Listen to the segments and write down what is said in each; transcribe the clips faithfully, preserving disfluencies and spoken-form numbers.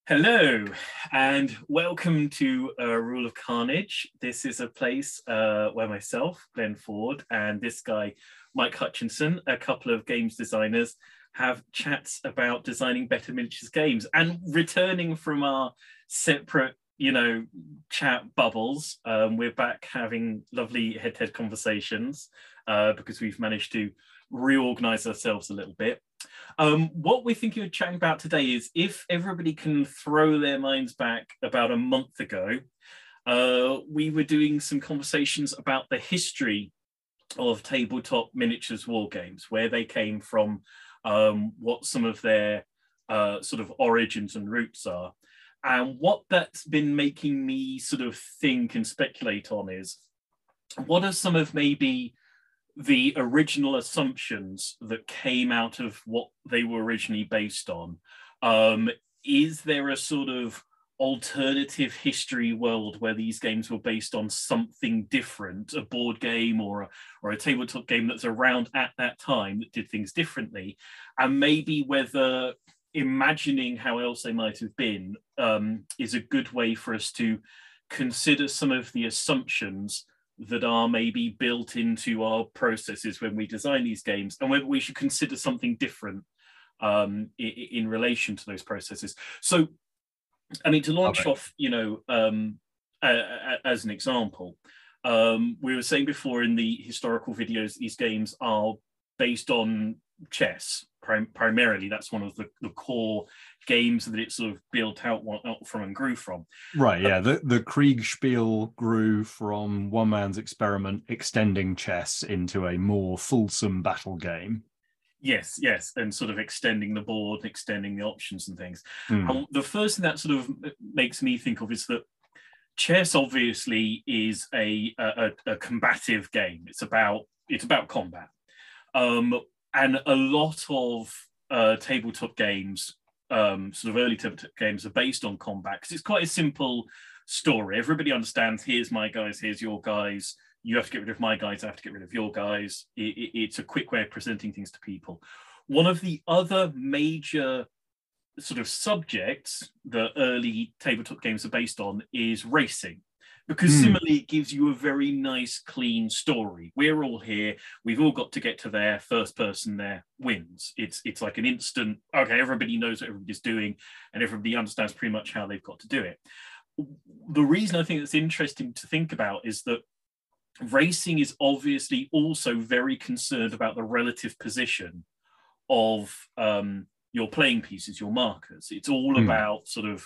Hello, and welcome to uh, Rule of Carnage. This is a place uh, where myself, Glenn Ford, and this guy, Mike Hutchinson, a couple of games designers, have chats about designing better miniatures games. And returning from our separate, you know, chat bubbles, um, we're back having lovely head-to-head conversations uh, because we've managed to reorganize ourselves a little bit. Um, what we're thinking of chatting about today is if everybody can throw their minds back about a month ago, uh, we were doing some conversations about the history of tabletop miniatures war games, where they came from, um, what some of their uh, sort of origins and roots are. And what that's been making me sort of think and speculate on is, what are some of maybe the original assumptions that came out of what they were originally based on? Um, is there a sort of alternative history world where these games were based on something different, a board game or a, or a tabletop game that's around at that time that did things differently? And maybe whether imagining how else they might have been um, is a good way for us to consider some of the assumptions that are maybe built into our processes when we design these games, and whether we should consider something different um, in, in relation to those processes. So, I mean, to launch okay. off, you know, um, uh, as an example, um, we were saying before in the historical videos, these games are based on chess, prim primarily. That's one of the, the core games that it sort of built out, out from and grew from. Right, yeah. The, the Kriegspiel grew from one man's experiment extending chess into a more fulsome battle game. Yes, yes, and sort of extending the board, extending the options and things. Mm. And the first thing that sort of makes me think of is that chess obviously is a, a, a combative game. It's about, it's about combat. Um, and a lot of uh, tabletop games, um, sort of early tabletop games, are based on combat because it's quite a simple story. Everybody understands, here's my guys, here's your guys. You have to get rid of my guys, I have to get rid of your guys. It, it, it's a quick way of presenting things to people. One of the other major sort of subjects that early tabletop games are based on is racing. Because mm. similarly, it gives you a very nice, clean story. We're all here. We've all got to get to there. First person there wins. It's it's like an instant, okay, everybody knows what everybody's doing, and everybody understands pretty much how they've got to do it. The reason I think it's interesting to think about is that racing is obviously also very concerned about the relative position of um, your playing pieces, your markers. It's all mm. about sort of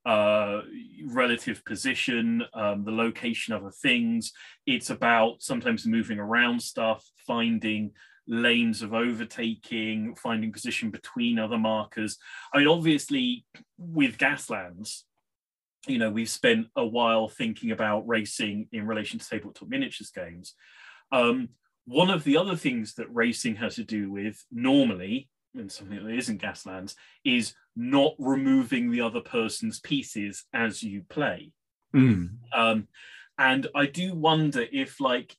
uh relative position, um the location of other things. It's about sometimes moving around stuff, finding lanes of overtaking, finding position between other markers. I mean, obviously with Gaslands, you know, we've spent a while thinking about racing in relation to tabletop miniatures games. Um one of the other things that racing has to do with normally, and something that isn't Gaslands, is not removing the other person's pieces as you play. Mm. Um, and I do wonder if, like,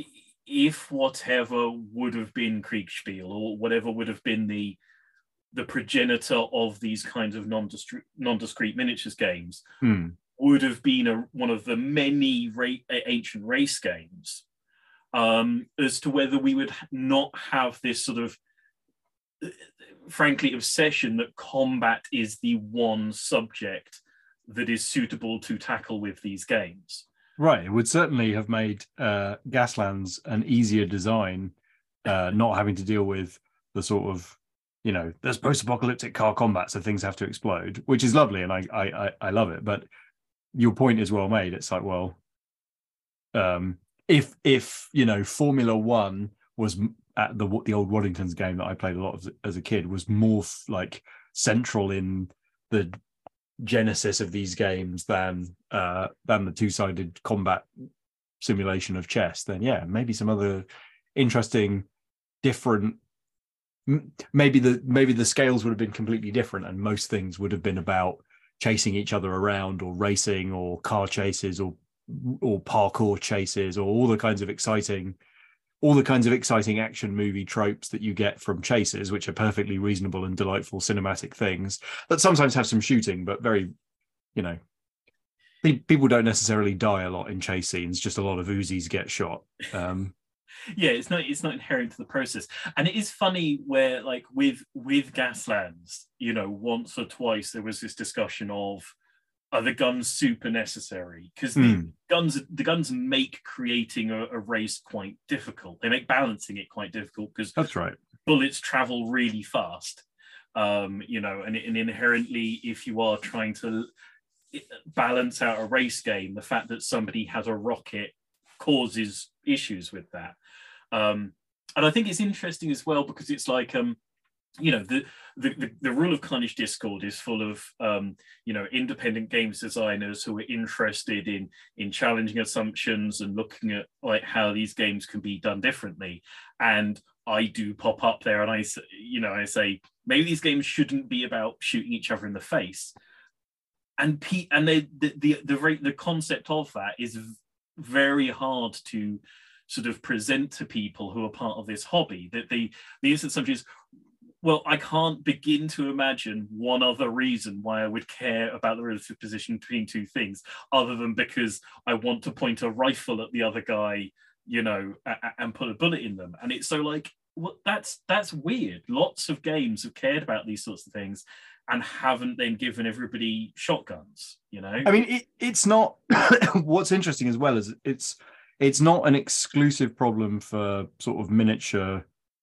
if whatever would have been Kriegspiel or whatever would have been the the progenitor of these kinds of non-discrete, non-discrete miniatures games mm. would have been a, one of the many ra ancient race games, um, as to whether we would not have this sort of frankly obsession that combat is the one subject that is suitable to tackle with these games. Right, it would certainly have made uh, Gaslands an easier design, uh, not having to deal with the sort of, you know, there's post-apocalyptic car combat, so things have to explode, which is lovely, and I I I love it. But your point is well made. It's like, well, um, if if you know, Formula One was at the the old Waddington's game that I played a lot of as a kid, was more like central in the genesis of these games than uh than the two-sided combat simulation of chess, then yeah, maybe some other interesting different maybe the maybe the scales would have been completely different, and most things would have been about chasing each other around, or racing, or car chases, or or parkour chases, or all the kinds of exciting all the kinds of exciting action movie tropes that you get from chases, which are perfectly reasonable and delightful cinematic things that sometimes have some shooting, but very, you know, pe- people don't necessarily die a lot in chase scenes. Just a lot of Uzis get shot. Um, yeah, it's not it's not inherent to the process, and it is funny where like with with Gaslands, you know, once or twice there was this discussion of, are the guns super necessary? Because the mm. guns the guns make creating a, a race quite difficult. They make balancing it quite difficult because That's right. bullets travel really fast. Um, you know, and, and inherently, if you are trying to balance out a race game, the fact that somebody has a rocket causes issues with that. Um, and I think it's interesting as well because it's like, um, you know, the, the, the, the Rule of Carnage Discord is full of, um, you know, independent games designers who are interested in, in challenging assumptions and looking at like how these games can be done differently. And I do pop up there and I, you know, I say, maybe these games shouldn't be about shooting each other in the face. And Pete, and they, the, the, the, the concept of that is very hard to sort of present to people who are part of this hobby. That the, the instant assumption is, well, I can't begin to imagine one other reason why I would care about the relative position between two things, other than because I want to point a rifle at the other guy, you know, a- and put a bullet in them. And it's so like, well, that's that's weird. Lots of games have cared about these sorts of things and haven't then given everybody shotguns, you know? I mean, it, it's not, what's interesting as well is it's, it's not an exclusive problem for sort of miniature,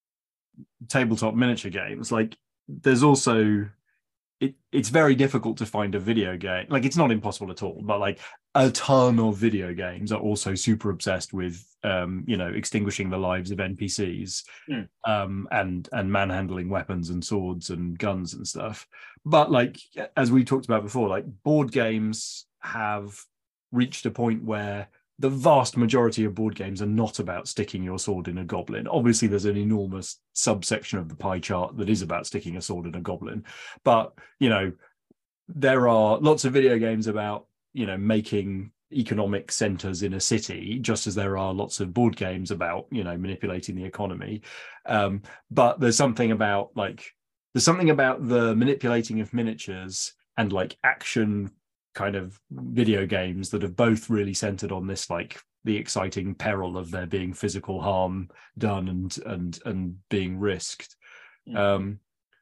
tabletop miniature games. Like there's also, it, it's very difficult to find a video game. Like it's not impossible at all, but like a ton of video games are also super obsessed with, um, you know, extinguishing the lives of N P Cs, mm. um, and and manhandling weapons and swords and guns and stuff. But like as we talked about before, like board games have reached a point where the vast majority of board games are not about sticking your sword in a goblin. Obviously, there's an enormous subsection of the pie chart that is about sticking a sword in a goblin. But, you know, there are lots of video games about, you know, making economic centers in a city, just as there are lots of board games about, you know, manipulating the economy. Um, but there's something about like, there's something about the manipulating of miniatures and like action kind of video games that have both really centered on this, like the exciting peril of there being physical harm done and and and being risked. Mm. Um,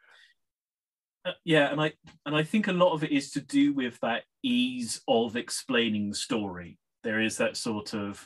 uh, yeah, and I and I think a lot of it is to do with that ease of explaining the story. There is that sort of,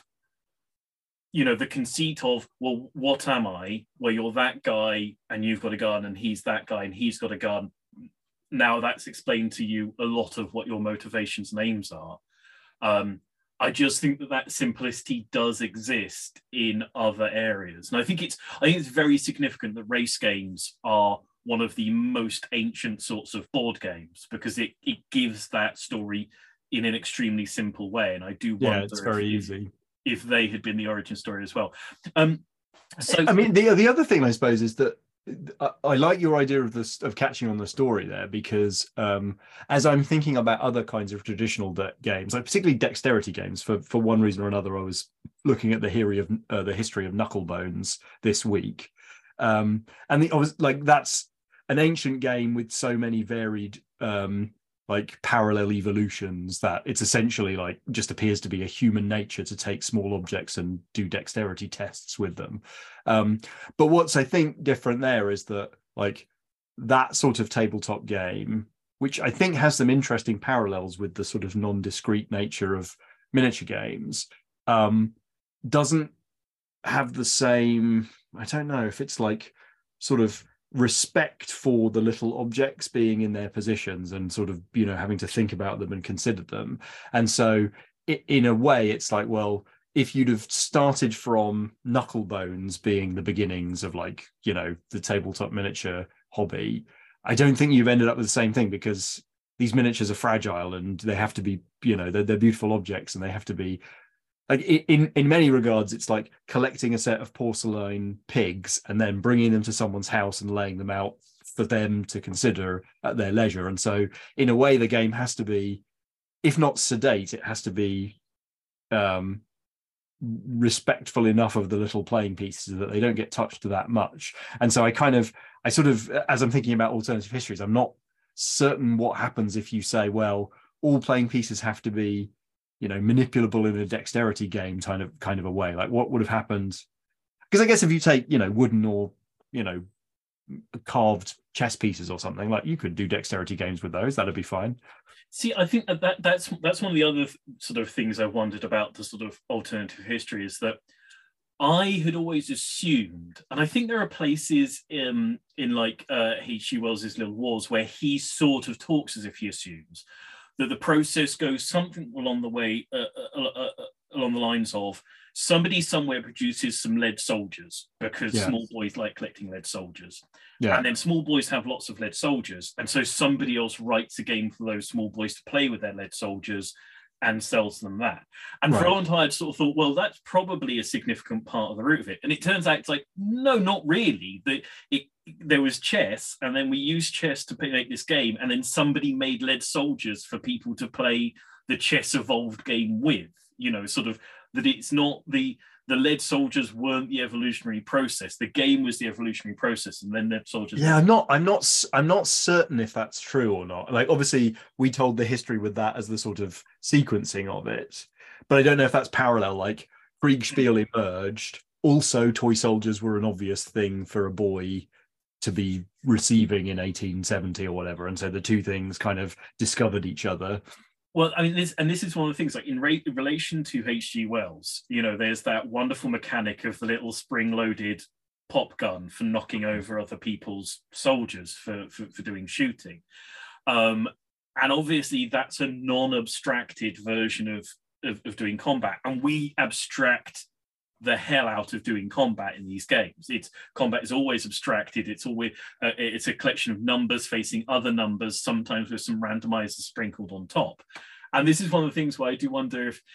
you know, the conceit of, well, what am I? Well, you're that guy and you've got a gun, and he's that guy and he's got a gun. Now that's explained to you a lot of what your motivations and aims are. Um, I just think that that simplicity does exist in other areas. And I think it's I think it's very significant that race games are one of the most ancient sorts of board games because it, it gives that story in an extremely simple way. And I do wonder yeah, it's very if, easy. if they had been the origin story as well. Um, so I mean, the the other thing I suppose is that I, I like your idea of this of catching on the story there, because um, as I'm thinking about other kinds of traditional de- games, like particularly dexterity games, for for one reason or another, I was looking at the history of uh, the history of Knucklebones this week, um, and the, I was like, that's an ancient game with so many varied um, like parallel evolutions that it's essentially like just appears to be a human nature to take small objects and do dexterity tests with them. Um, but what's I think different there is that like that sort of tabletop game, which I think has some interesting parallels with the sort of non-discrete nature of miniature games, um, doesn't have the same, I don't know if it's like sort of respect for the little objects being in their positions and sort of, you know, having to think about them and consider them. And so it, in a way, it's like, well, if you'd have started from Knucklebones being the beginnings of like, you know, the tabletop miniature hobby, I don't think you've ended up with the same thing, because these miniatures are fragile and they have to be, you know, they're, they're beautiful objects and they have to be like, in in many regards, it's like collecting a set of porcelain pigs and then bringing them to someone's house and laying them out for them to consider at their leisure. And so in a way, the game has to be, if not sedate, it has to be um respectful enough of the little playing pieces that they don't get touched that much. And so I kind of, I sort of, as I'm thinking about alternative histories, I'm not certain what happens if you say, well, all playing pieces have to be, you know, manipulable in a dexterity game kind of kind of a way. Like what would have happened? Because I guess if you take, you know, wooden or, you know, carved chess pieces or something, like you could do dexterity games with those. That'd be fine. See, I think that, that that's that's one of the other sort of things I've wondered about the sort of alternative history is that I had always assumed, and I think there are places in in like uh, H G Wells's Little Wars where he sort of talks as if he assumes that the process goes something along the way, uh, uh, uh, uh, along the lines of somebody somewhere produces some lead soldiers because yeah. small boys like collecting lead soldiers. Yeah. And then small boys have lots of lead soldiers. And so somebody else writes a game for those small boys to play with their lead soldiers and sells them that. And right. for a long time, I sort of thought, well, that's probably a significant part of the root of it. And it turns out it's like, no, not really. The, it, there was chess, and then we used chess to make this game, and then somebody made lead soldiers for people to play the chess evolved game with, you know, sort of that it's not the, the lead soldiers weren't the evolutionary process. The game was the evolutionary process, and then lead soldiers. Yeah, I'm not, I'm not, I'm not certain if that's true or not. Like, obviously, we told the history with that as the sort of sequencing of it, but I don't know if that's parallel. Like, Kriegspiel emerged. Also, toy soldiers were an obvious thing for a boy to be receiving in eighteen seventy or whatever, and so the two things kind of discovered each other. Well, I mean, this and this is one of the things, like in, re- in relation to H G Wells, you know, there's that wonderful mechanic of the little spring-loaded pop gun for knocking over other people's soldiers for, for, for doing shooting. Um, and obviously that's a non-abstracted version of, of, of doing combat. And we abstract the hell out of doing combat in these games. It's combat is always abstracted. It's always uh, it's a collection of numbers facing other numbers, sometimes with some randomizers sprinkled on top. And this is one of the things where I do wonder if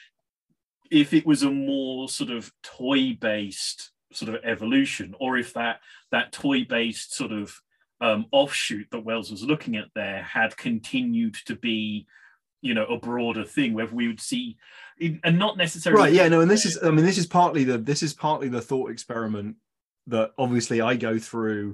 if it was a more sort of toy-based sort of evolution, or if that that toy-based sort of um, offshoot that Wells was looking at there had continued to be, you know, a broader thing, whether we would see, and not necessarily right. Yeah, no, and this is, I mean, this is partly the this is partly the thought experiment that obviously I go through.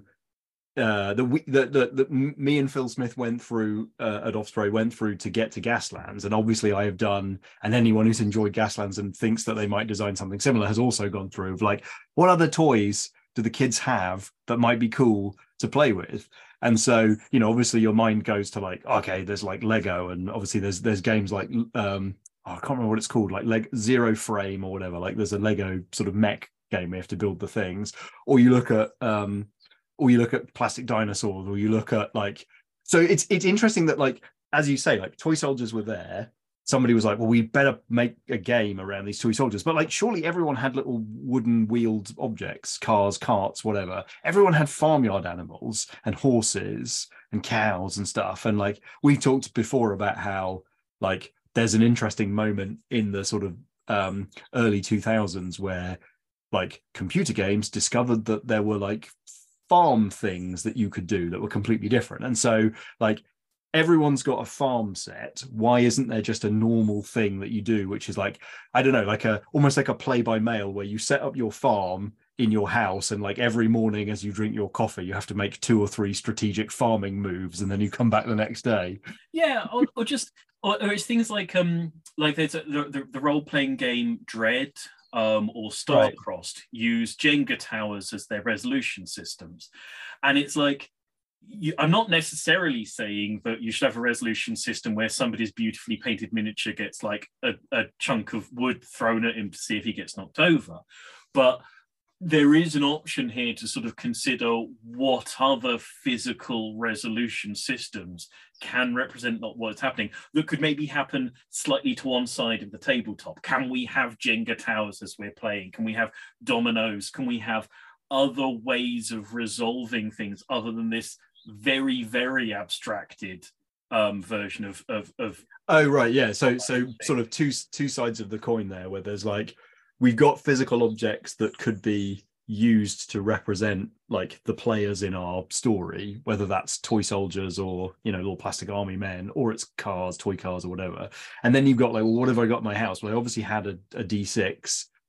Uh, the that the, the, me and Phil Smith went through uh, at Offspray went through to get to Gaslands, and obviously I have done, and anyone who's enjoyed Gaslands and thinks that they might design something similar has also gone through of like, what other toys do the kids have that might be cool to play with? And so, you know, obviously your mind goes to like, okay, there's like Lego, and obviously there's there's games like um oh, I can't remember what it's called, like Leg Zero Frame or whatever. Like there's a Lego sort of mech game where you have to build the things, or you look at um or you look at plastic dinosaurs, or you look at like, so it's it's interesting that, like, as you say, like toy soldiers were there. Somebody was like, well, we better make a game around these toy soldiers. But like, surely everyone had little wooden wheeled objects, cars, carts, whatever. Everyone had farmyard animals and horses and cows and stuff. And like, we talked before about how like there's an interesting moment in the sort of um, early two thousands where like computer games discovered that there were like farm things that you could do that were completely different. And so like, everyone's got a farm set. Why isn't there just a normal thing that you do, which is like, I don't know, like a almost like a play by mail where you set up your farm in your house, and like every morning as you drink your coffee, you have to make two or three strategic farming moves, and then you come back the next day. Yeah, or, or just or, or it's things like um like there's a, the, the the role playing game Dread um or Starcrossed right. use Jenga towers as their resolution systems, and it's like, You, I'm not necessarily saying that you should have a resolution system where somebody's beautifully painted miniature gets like a, a chunk of wood thrown at him to see if he gets knocked over. But there is an option here to sort of consider what other physical resolution systems can represent what's happening that could maybe happen slightly to one side of the tabletop. Can we have Jenga towers as we're playing? Can we have dominoes? Can we have other ways of resolving things other than this very, very abstracted um, version of, of of oh right, yeah. So so sort of two two sides of the coin there, where there's like, we've got physical objects that could be used to represent like the players in our story, whether that's toy soldiers or, you know, little plastic army men, or it's cars, toy cars or whatever. And then you've got like, well, what have I got in my house? Well, I obviously had a, a D six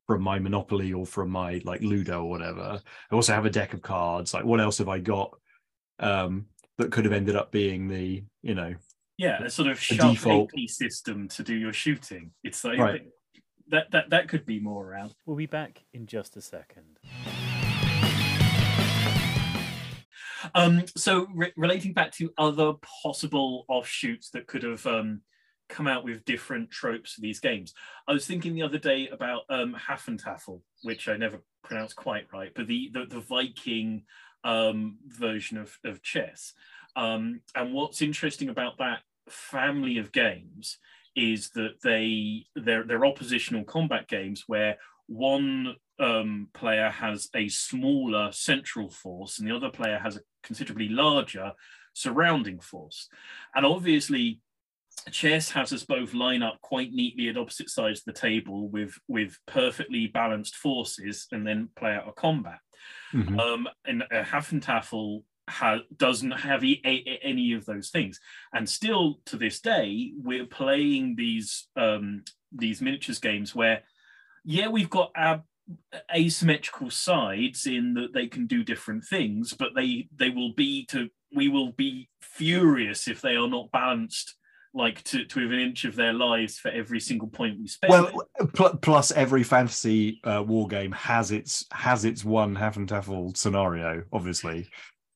from my Monopoly or from my like Ludo or whatever. I also have a deck of cards. Like, what else have I got um, that could have ended up being the, you know, yeah, a sort of a sharp default A P system to do your shooting. It's like right. that that that could be more around. We'll be back in just a second. Um, so re- relating back to other possible offshoots that could have um, come out with different tropes for these games, I was thinking the other day about um, Hafentafel, which I never pronounced quite right, but the the, the Viking um, version of, of chess. Um, and what's interesting about that family of games is that they they're, they're oppositional combat games where one um, player has a smaller central force and the other player has a considerably larger surrounding force. And obviously, chess has us both line up quite neatly at opposite sides of the table with, with perfectly balanced forces and then play out a combat. Mm-hmm. Um, and uh, Hafentafel ha- doesn't have e- a- any of those things. And still to this day, we're playing these, um, these miniatures games where, yeah, we've got our asymmetrical sides in that they can do different things, but they they will be to we will be furious if they are not balanced like to, to within an inch of their lives for every single point we spend. Well, pl- plus every fantasy uh, war game has its has its one Hafentafel scenario, obviously.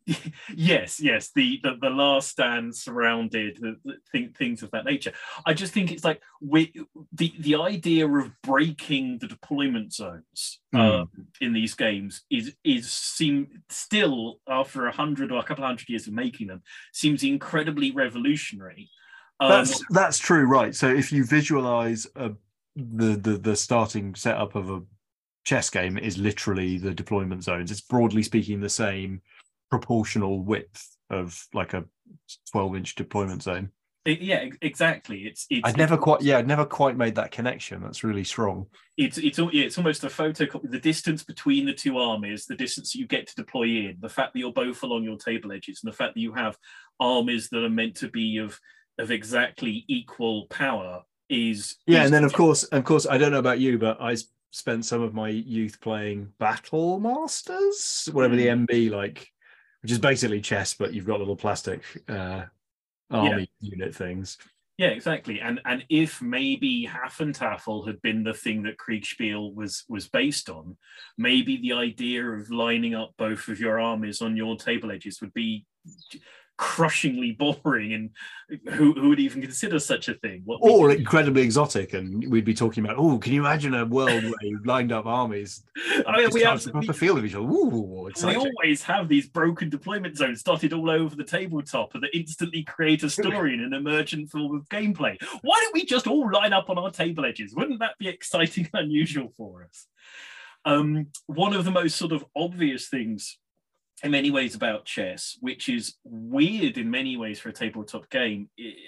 yes, yes, the, the the last stand surrounded, the, the th- things of that nature. I just think it's like we the the idea of breaking the deployment zones mm. um, in these games is is seem still after a hundred or a couple hundred years of making them seems incredibly revolutionary. Um, that's that's true, right? So if you visualize a, the the the starting setup of a chess game is literally the deployment zones. It's broadly speaking the same proportional width of like a twelve inch deployment zone. It, yeah, exactly. It's, it's I'd never it's, quite yeah, I'd never quite made that connection. That's really strong. It's it's yeah, it's almost a photocopy. The distance between the two armies, the distance that you get to deploy in, the fact that you're both along your table edges, and the fact that you have armies that are meant to be of of exactly equal power is yeah. is, And then of course, of course, I don't know about you, but I spent some of my youth playing Battle Masters, whatever mm. the M B like. Which is basically chess, but you've got little plastic uh, army yeah. unit things. Yeah, exactly. And and if maybe Hafentafel had been the thing that Kriegspiel was was based on, maybe the idea of lining up both of your armies on your table edges would be crushingly boring, and who, who would even consider such a thing? What or we... incredibly exotic, and we'd be talking about, oh, can you imagine a world where you lined up armies? I mean, we have a field of each other. Ooh, we always have these broken deployment zones dotted all over the tabletop, and that instantly create a story in an emergent form of gameplay. Why don't we just all line up on our table edges? Wouldn't that be exciting and unusual for us? Um, one of the most sort of obvious things in many ways about chess, which is weird in many ways for a tabletop game,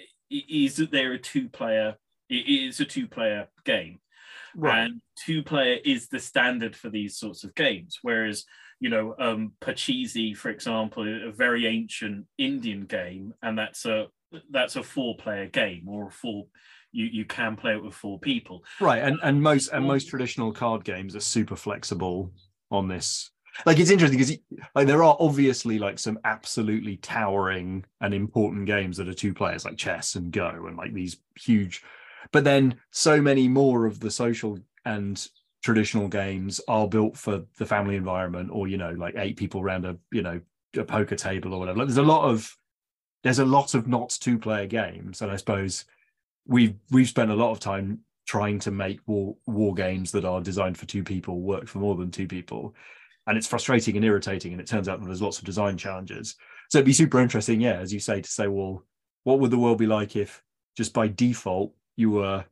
is that they're a two-player. It is a two-player game, right. And two-player is the standard for these sorts of games. Whereas, you know, um, Pachisi, for example, a very ancient Indian game, and that's a that's a four-player game, or a four. You you can play it with four people, right? And and most and most traditional card games are super flexible on this. Like, it's interesting because like there are obviously like some absolutely towering and important games that are two players, like chess and Go, and like these huge, but then so many more of the social and traditional games are built for the family environment, or, you know, like eight people around a, you know, a poker table or whatever. Like, there's a lot of there's a lot of not two player games, and I suppose we've we've spent a lot of time trying to make war war games that are designed for two people work for more than two people. And it's frustrating and irritating, and it turns out that there's lots of design challenges. So it'd be super interesting, yeah, as you say, to say, well, what would the world be like if just by default you were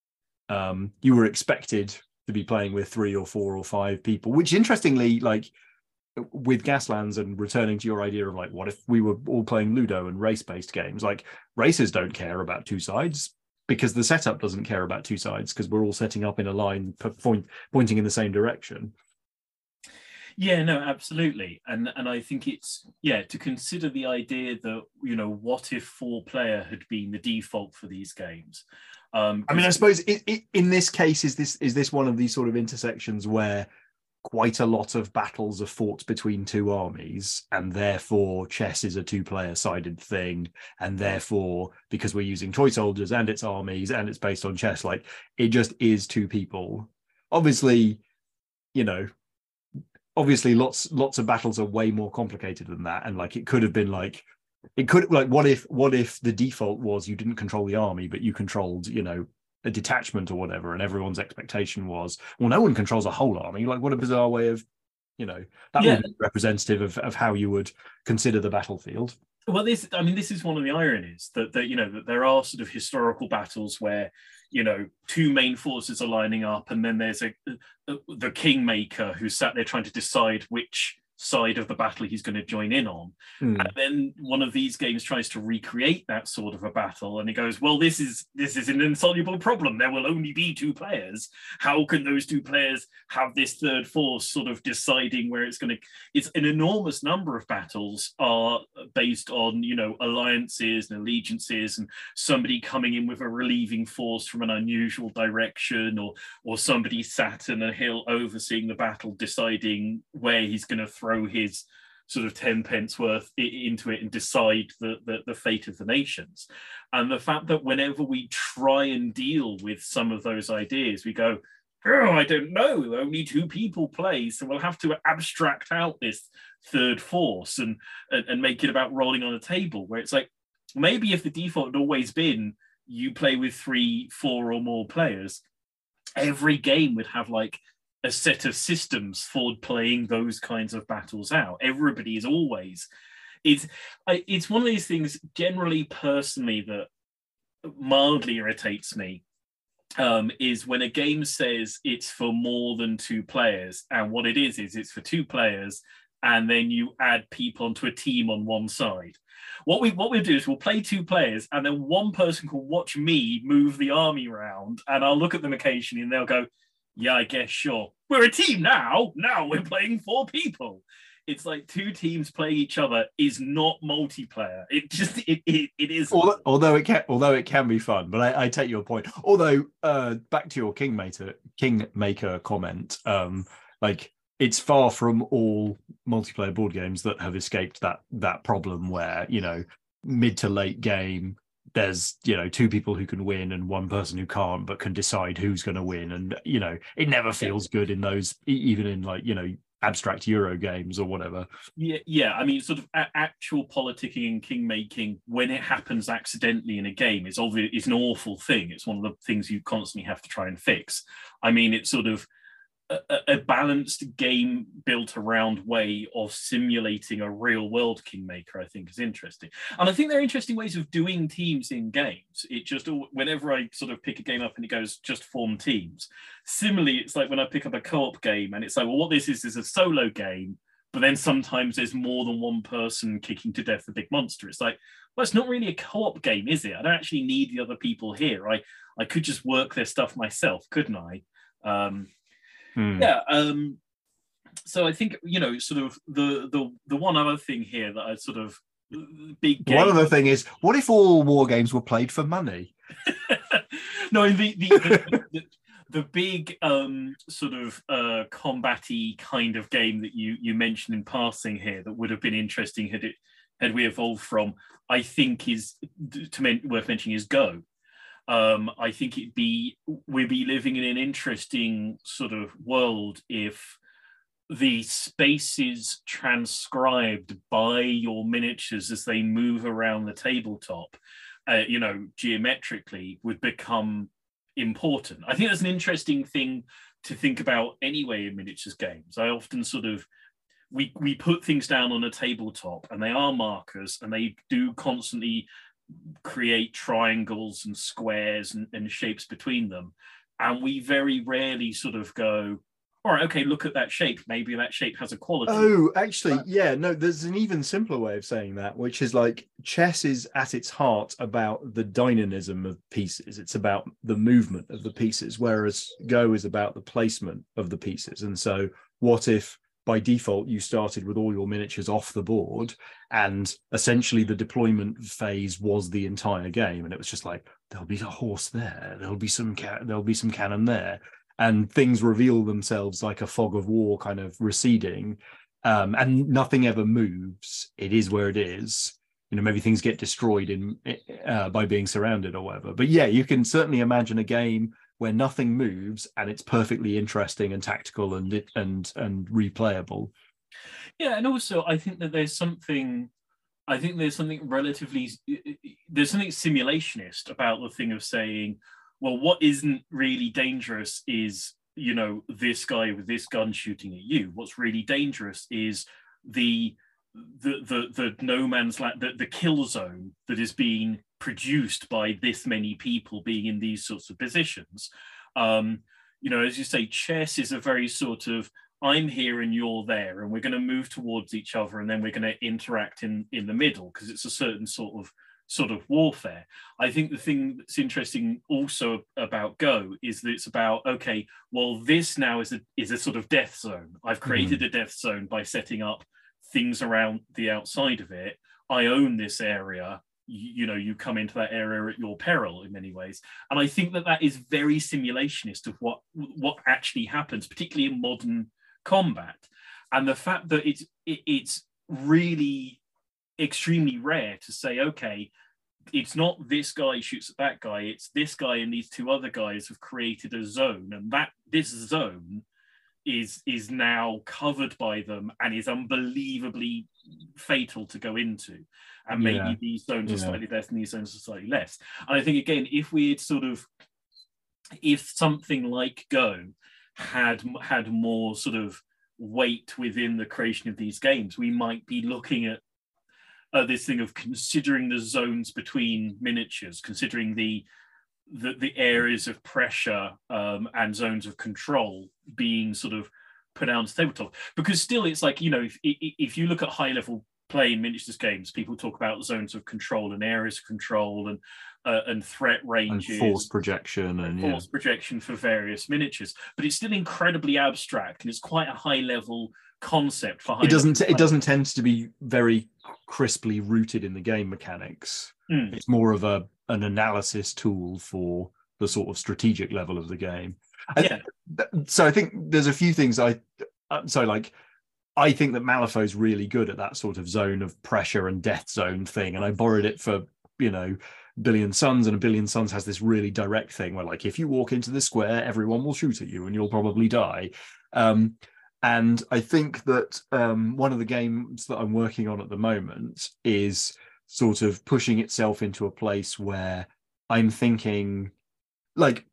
um, you were expected to be playing with three or four or five people? Which, interestingly, like with Gaslands, and returning to your idea of like, what if we were all playing Ludo and race-based games? Like, racers don't care about two sides because the setup doesn't care about two sides, because we're all setting up in a line, point, pointing in the same direction. Yeah, no, absolutely. And and I think it's, yeah, to consider the idea that, you know, what if four player had been the default for these games? Um, I mean, I suppose it, it, in this case, is this is this one of these sort of intersections where quite a lot of battles are fought between two armies, and therefore chess is a two-player sided thing, and therefore because we're using toy soldiers and its armies and it's based on chess, like it just is two people. Obviously, you know, obviously lots lots of battles are way more complicated than that, and like it could have been like it could like what if what if the default was you didn't control the army but you controlled, you know, a detachment or whatever, and everyone's expectation was, well, no one controls a whole army. Like, what a bizarre way of, you know, that Yeah. would be representative of, of how you would consider the battlefield. Well, this, I mean, this is one of the ironies that, that, you know, that there are sort of historical battles where, you know, two main forces are lining up, and then there's a, a the kingmaker who's sat there trying to decide which side of the battle he's going to join in on. Mm. And then one of these games tries to recreate that sort of a battle, and he goes, well, this is this is an insoluble problem. There will only be two players. How can those two players have this third force sort of deciding where it's going to... It's an enormous number of battles are based on, you know, alliances and allegiances, and somebody coming in with a relieving force from an unusual direction, or or somebody sat in a hill overseeing the battle, deciding where he's going to throw his sort of ten pence worth into it and decide the, the, the fate of the nations. And the fact that whenever we try and deal with some of those ideas, we go, oh, I don't know, only two people play, so we'll have to abstract out this third force and, and, and make it about rolling on a table, where it's like, maybe if the default had always been you play with three, four or more players, every game would have like a set of systems for playing those kinds of battles out. Everybody is always... It's, it's one of these things, generally, personally, that mildly irritates me, um, is when a game says it's for more than two players, and what it is, is it's for two players, and then you add people onto a team on one side. What we what we'll do is we'll play two players, and then one person can watch me move the army around, and I'll look at them occasionally, and they'll go, yeah, I guess, sure. We're a team now. Now we're playing four people. It's like two teams playing each other is not multiplayer. It just, it it, it is. Although, although it can, although it can be fun, but I, I take your point. Although, uh, back to your Kingmaker, Kingmaker comment, um, like it's far from all multiplayer board games that have escaped that that problem where, you know, mid to late game, there's, you know, two people who can win and one person who can't, but can decide who's going to win. And, you know, it never feels good in those, even in like, you know, abstract Euro games or whatever. Yeah, yeah. I mean, sort of a- actual politicking and king making, when it happens accidentally in a game, is obvious. It's an awful thing. It's one of the things you constantly have to try and fix. I mean, it's sort of a, a balanced game built around way of simulating a real world kingmaker, I think, is interesting. And I think there are interesting ways of doing teams in games. It just, whenever I sort of pick a game up and it goes, just form teams. Similarly, it's like when I pick up a co-op game and it's like, well, what this is is a solo game, but then sometimes there's more than one person kicking to death a big monster. It's like, well, it's not really a co-op game, is it? I don't actually need the other people here. I, I could just work their stuff myself, couldn't I? Um, Hmm. Yeah. Um, so I think, you know, sort of the the the one other thing here that I sort of big game... One other thing is, what if all war games were played for money? No, the the, the, the, the big um, sort of uh, combat-y kind of game that you you mentioned in passing here that would have been interesting had it had we evolved from, I think is to men- worth mentioning is Go. Um, I think it'd be we'd be living in an interesting sort of world if the spaces transcribed by your miniatures as they move around the tabletop, uh, you know, geometrically, would become important. I think that's an interesting thing to think about anyway in miniatures games. I often sort of we we put things down on a tabletop and they are markers and they do constantly create triangles and squares and, and shapes between them, and we very rarely sort of go, all right, okay, look at that shape, maybe that shape has a quality. Oh, actually, yeah, no, there's an even simpler way of saying that, which is like chess is at its heart about the dynamism of pieces. It's about the movement of the pieces, whereas Go is about the placement of the pieces. And so what if by default you started with all your miniatures off the board, and essentially the deployment phase was the entire game, and it was just like, there'll be a horse there, there'll be some ca- there'll be some cannon there, and things reveal themselves like a fog of war kind of receding, um, and nothing ever moves. It is where it is. You know, maybe things get destroyed in uh, by being surrounded or whatever. But yeah, you can certainly imagine a game where nothing moves and it's perfectly interesting and tactical and and and replayable. Yeah, and also I think that there's something, I think there's something relatively, there's something simulationist about the thing of saying, well, what isn't really dangerous is, you know, this guy with this gun shooting at you. What's really dangerous is the the the the no man's land, the, the kill zone that is being produced by this many people being in these sorts of positions. Um, you know, as you say, chess is a very sort of, I'm here and you're there, and we're going to move towards each other, and then we're going to interact in in the middle, because it's a certain sort of sort of warfare. I think the thing that's interesting also about Go is that it's about, okay, well, this now is a is a sort of death zone. I've created mm. a death zone by setting up things around the outside of it. I own this area. You, you know, you come into that area at your peril in many ways. And I think that that is very simulationist of what what actually happens, particularly in modern combat. And the fact that it's it, it's really extremely rare to say, okay, it's not this guy shoots at that guy, it's this guy and these two other guys have created a zone, and that this zone is is now covered by them and is unbelievably fatal to go into. And maybe yeah. these zones yeah. are slightly less and these zones are slightly less. And I think, again, if we had sort of, if something like Go had had more sort of weight within the creation of these games, we might be looking at uh, this thing of considering the zones between miniatures, considering the the, the areas of pressure um, and zones of control being sort of put out on tabletop. Because still, it's like, you know, if if you look at high level play in miniatures games, people talk about zones of control and areas of control and uh, and threat ranges, and force projection, and, and force yeah. projection for various miniatures. But it's still incredibly abstract, and it's quite a high level concept for high. It doesn't. It doesn't tend to be very crisply rooted in the game mechanics. Mm. It's more of a an analysis tool for the sort of strategic level of the game. Yeah. And so I think there's a few things I. So like. I think that Malifaux's really good at that sort of zone of pressure and death zone thing. And I borrowed it for, you know, Billion Suns, and a Billion Suns has this really direct thing where, like, if you walk into the square, everyone will shoot at you and you'll probably die. Um, and I think that um, one of the games that I'm working on at the moment is sort of pushing itself into a place where I'm thinking, like,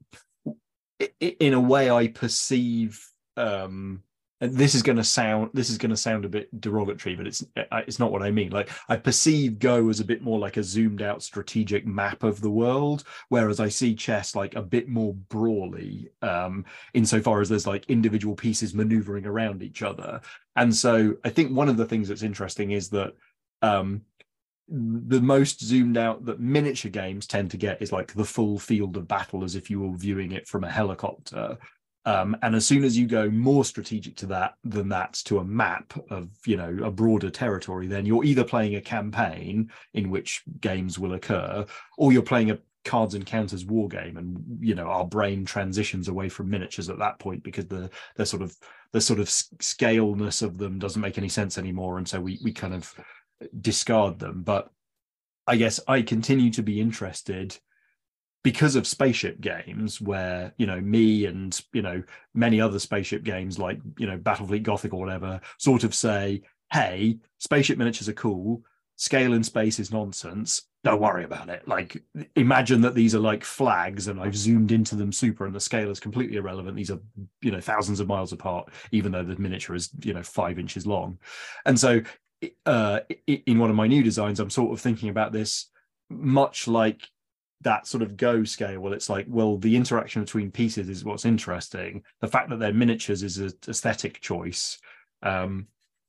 in a way I perceive... Um, And this is going to sound this is going to sound a bit derogatory, but it's it's not what I mean. Like, I perceive Go as a bit more like a zoomed out strategic map of the world, whereas I see chess like a bit more brawly, um, insofar as there's like individual pieces maneuvering around each other. And so I think one of the things that's interesting is that um, the most zoomed out that miniature games tend to get is like the full field of battle, as if you were viewing it from a helicopter. Um, and as soon as you go more strategic to that than that, to a map of, you know, a broader territory, then you're either playing a campaign in which games will occur, or you're playing a cards and counters war game. And, you know, our brain transitions away from miniatures at that point because the the sort of the sort of scaleness of them doesn't make any sense anymore, and so we we kind of discard them. But I guess I continue to be interested, because of spaceship games, where, you know, me and, you know, many other spaceship games like, you know, Battlefleet Gothic or whatever sort of say, hey, spaceship miniatures are cool, scale in space is nonsense, don't worry about it. Like, imagine that these are like flags and I've zoomed into them super and the scale is completely irrelevant. These are, you know, thousands of miles apart, even though the miniature is, you know, five inches long. And so uh, in one of my new designs, I'm sort of thinking about this much like that sort of Go scale. Well, it's like, well, the interaction between pieces is what's interesting. The fact that they're miniatures is an aesthetic choice. Um,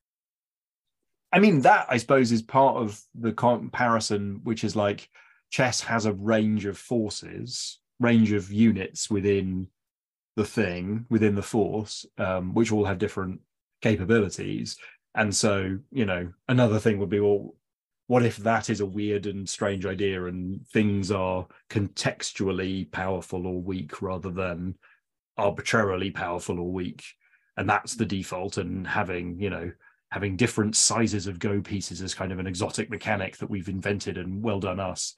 I mean, that, I suppose, is part of the comparison, which is like chess has a range of forces, range of units within the thing, within the force, um, which all have different capabilities. And so, you know, another thing would be, well, what if that is a weird and strange idea and things are contextually powerful or weak rather than arbitrarily powerful or weak? And that's the default, and having, you know, having different sizes of Go pieces is kind of an exotic mechanic that we've invented, and well done us.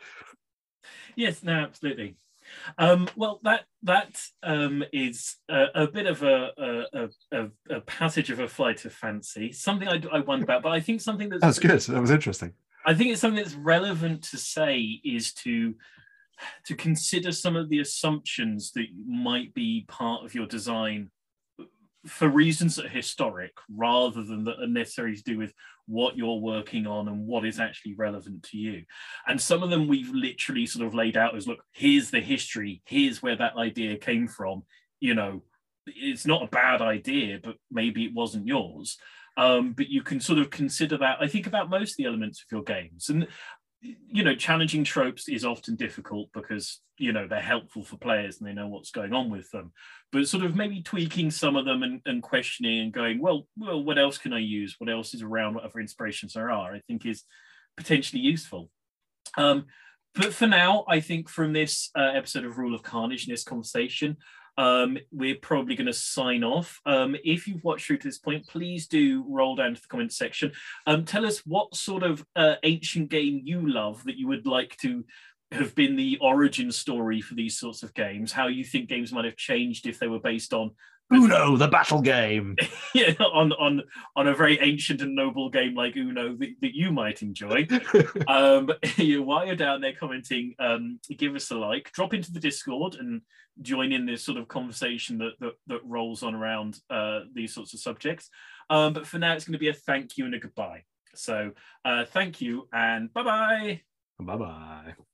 Yes, no, absolutely. Um, well, that that um, is a, a bit of a, a, a, a passage of a flight of fancy, something I, I wonder about, but I think something that's... That's good. That was interesting. I think it's something that's relevant to say is to to consider some of the assumptions that might be part of your design for reasons that are historic, rather than that are necessary to do with what you're working on and what is actually relevant to you. And some of them we've literally sort of laid out as, look, here's the history, here's where that idea came from. You know, it's not a bad idea, but maybe it wasn't yours. Um, but you can sort of consider that, I think, about most of the elements of your games. And, you know, challenging tropes is often difficult because, you know, they're helpful for players and they know what's going on with them. But sort of maybe tweaking some of them and, and questioning and going, well, well, what else can I use? What else is around? What other inspirations there are, I think is potentially useful. Um, but for now, I think from this uh, episode of Rule of Carnage, in this conversation, um, we're probably going to sign off. Um, if you've watched through to this point, please do roll down to the comments section. Um, tell us what sort of uh, ancient game you love that you would like to have been the origin story for these sorts of games, how you think games might have changed if they were based on Uno, the battle game. Yeah, on on on a very ancient and noble game like Uno that, that you might enjoy. um, you, while you're down there commenting, um, give us a like, drop into the Discord and join in this sort of conversation that that, that rolls on around uh, these sorts of subjects. Um, but for now, it's going to be a thank you and a goodbye. So uh, thank you and bye-bye. Bye-bye.